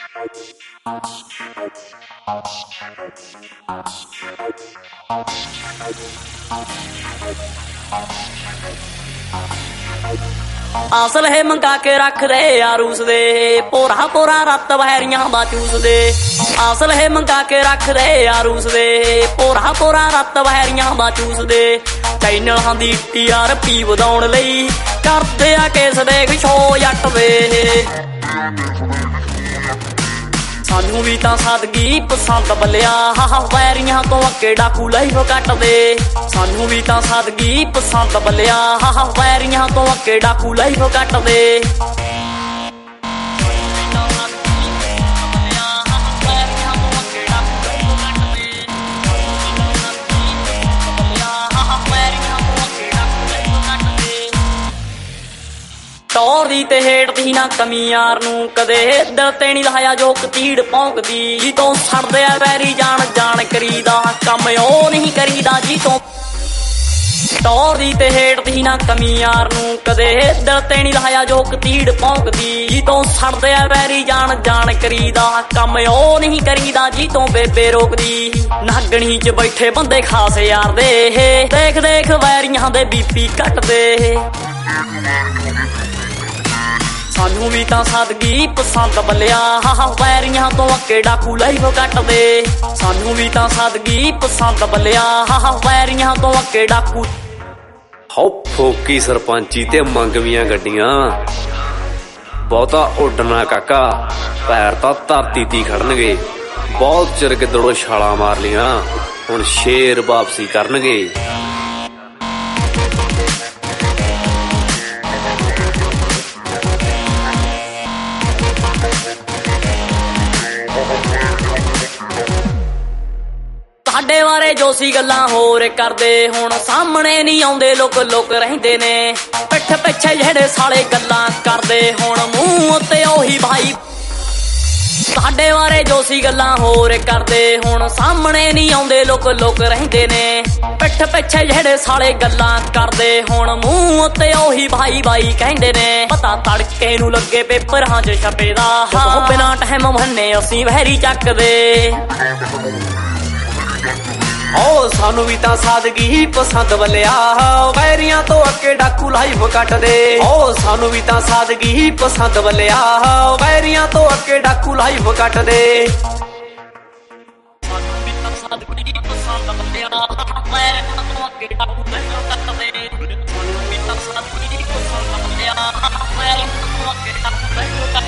आसल है मंगा के रख दे यारूस दे पोरा पोरा रत बहरियां बाचूस दे। आसल है मंगा के रख दे यारूस दे पोरा पोरा रत बहरियां बाचूस दे। चैनल दी TRP वधाउण लई करदे आ केस देख शो जट दे। सानू भी तां सादगी पसंद बलिया वैरियां तो अगे डाकू लाइफ कट दे। सानू भी तां सादगी पसंद बलिया वैरियां तो अगे डाकू लाइफ कट दे। टौर दी ते हेठ दी ना कमी यार नू कदे दिल ते नी लाया जो कतीड़ भौंकदी। जी तो सड़दे आ वैरी जान जान करीदा कम ओ नहीं करीदा जी तो। टौर दी ते हेठ दी ना कमी यार नू कदे दिल ते नी लाया जो कतीड़ भौंकदी। जी तो सड़दे आ वैरी जान जान करीदा कम ओ नहीं करीदा जी तो। बेबे रोकदी नागणी च बैठे बंदे खास यार दे देख देख वैरियां दे BP घट दे। सानू भी तां सादगी पसंद बलिया वैरियां तो अगे डाकू लाइफ कट दे। सानू भी तां सादगी पसंद बलिया वैरियां तो अगे डाकू। हो फोकी सरपंची ते मंगवियां गड्डियां बहुता उड्डना काका पैर तां धरती ती खड़नगे। बहुत चिर गिद्दड़ों छालां मार लियां हुण शेर वापसी करनगे। साडे बारे जोसी गल्लां होर करदे हुण सामने नहीं आउंदे लोक लोक रहिंदे ने। पिठ पिछे जेड़े साले गल्लां करदे हुण मूंह उत्ते ओही भाई। साडे बारे जोसी गल्लां होर करदे हुण सामने नहीं आउंदे लोक लोक रहिंदे ने। पिठ पिछे जेड़े साले गल्लां करदे हुण मूंह उत्ते ओही भाई भाई कहिंदे ने। पता तड़के नू लगे पेपरां च छपे दा बिना टैम भन्ने असीं वैरी चकदे। ओ सानू भी तां सादगी पसंद बलिया वैरियां तो अगे डाकू लाइफ कट दे। ओ सानू भी तां सादगी पसंद बलिया वैरियां तो अगे डाकू लाइफ कट दे। सानू भी तां सादगी पसंद बलिया वैरियां तो अगे डाकू लाइफ कट दे। सानू भी तां सादगी पसंद बलिया वैरियां तो अगे डाकू लाइफ कट दे।